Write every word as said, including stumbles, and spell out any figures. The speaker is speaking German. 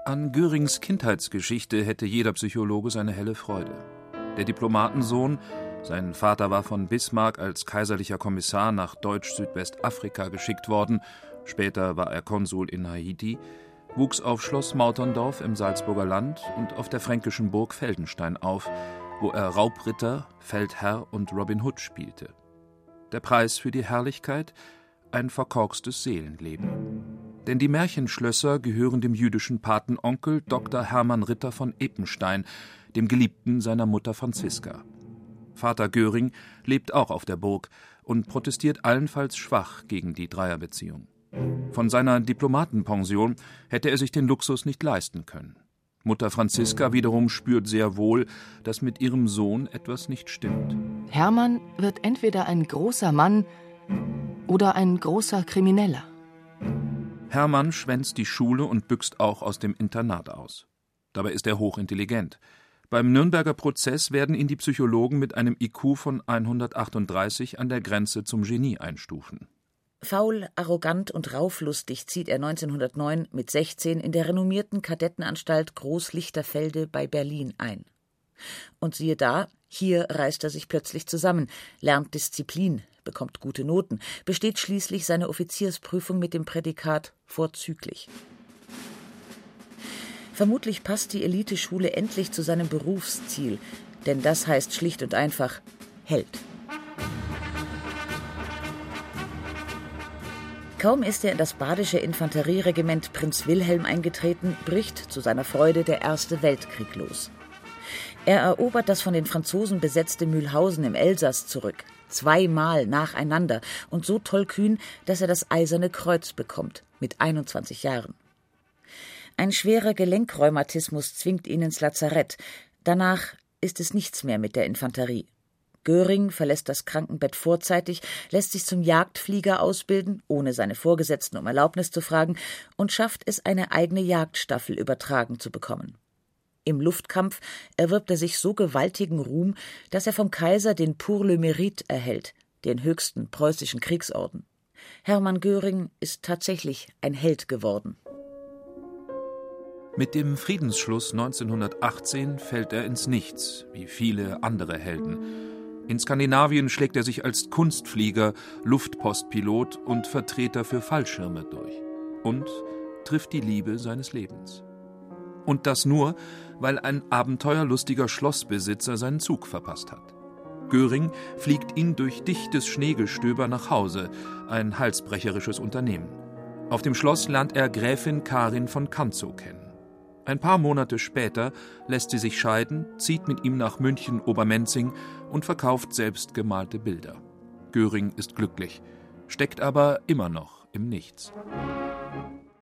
An Görings Kindheitsgeschichte hätte jeder Psychologe seine helle Freude. Der Diplomatensohn, sein Vater war von Bismarck als kaiserlicher Kommissar nach Deutsch-Südwestafrika geschickt worden, später war er Konsul in Haiti, wuchs auf Schloss Mauterndorf im Salzburger Land und auf der fränkischen Burg Feldenstein auf, wo er Raubritter, Feldherr und Robin Hood spielte. Der Preis für die Herrlichkeit? Ein verkorkstes Seelenleben. Denn die Märchenschlösser gehören dem jüdischen Patenonkel Doktor Hermann Ritter von Epenstein, dem Geliebten seiner Mutter Franziska. Vater Göring lebt auch auf der Burg und protestiert allenfalls schwach gegen die Dreierbeziehung. Von seiner Diplomatenpension hätte er sich den Luxus nicht leisten können. Mutter Franziska wiederum spürt sehr wohl, dass mit ihrem Sohn etwas nicht stimmt. Hermann wird entweder ein großer Mann oder ein großer Krimineller. Hermann schwänzt die Schule und büxt auch aus dem Internat aus. Dabei ist er hochintelligent. Beim Nürnberger Prozess werden ihn die Psychologen mit einem I Q von hundertachtunddreißig an der Grenze zum Genie einstufen. Faul, arrogant und rauflustig zieht er neunzehnhundertneun mit sechzehn in der renommierten Kadettenanstalt Groß-Lichterfelde bei Berlin ein. Und siehe da, hier reißt er sich plötzlich zusammen, lernt Disziplin, bekommt gute Noten, besteht schließlich seine Offiziersprüfung mit dem Prädikat vorzüglich. Vermutlich passt die Eliteschule endlich zu seinem Berufsziel, denn das heißt schlicht und einfach Held. Kaum ist er in das badische Infanterieregiment Prinz Wilhelm eingetreten, bricht zu seiner Freude der Erste Weltkrieg los. Er erobert das von den Franzosen besetzte Mühlhausen im Elsass zurück, zweimal nacheinander und so tollkühn, dass er das Eiserne Kreuz bekommt, mit einundzwanzig Jahren. Ein schwerer Gelenkrheumatismus zwingt ihn ins Lazarett. Danach ist es nichts mehr mit der Infanterie. Göring verlässt das Krankenbett vorzeitig, lässt sich zum Jagdflieger ausbilden, ohne seine Vorgesetzten um Erlaubnis zu fragen, und schafft es, eine eigene Jagdstaffel übertragen zu bekommen. Im Luftkampf erwirbt er sich so gewaltigen Ruhm, dass er vom Kaiser den Pour le Mérite erhält, den höchsten preußischen Kriegsorden. Hermann Göring ist tatsächlich ein Held geworden. Mit dem Friedensschluss neunzehnhundertachtzehn fällt er ins Nichts, wie viele andere Helden. In Skandinavien schlägt er sich als Kunstflieger, Luftpostpilot und Vertreter für Fallschirme durch und trifft die Liebe seines Lebens. Und das nur, weil ein abenteuerlustiger Schlossbesitzer seinen Zug verpasst hat. Göring fliegt ihn durch dichtes Schneegestöber nach Hause, ein halsbrecherisches Unternehmen. Auf dem Schloss lernt er Gräfin Karin von Kantzow kennen. Ein paar Monate später lässt sie sich scheiden, zieht mit ihm nach München-Obermenzing und verkauft selbst gemalte Bilder. Göring ist glücklich, steckt aber immer noch im Nichts.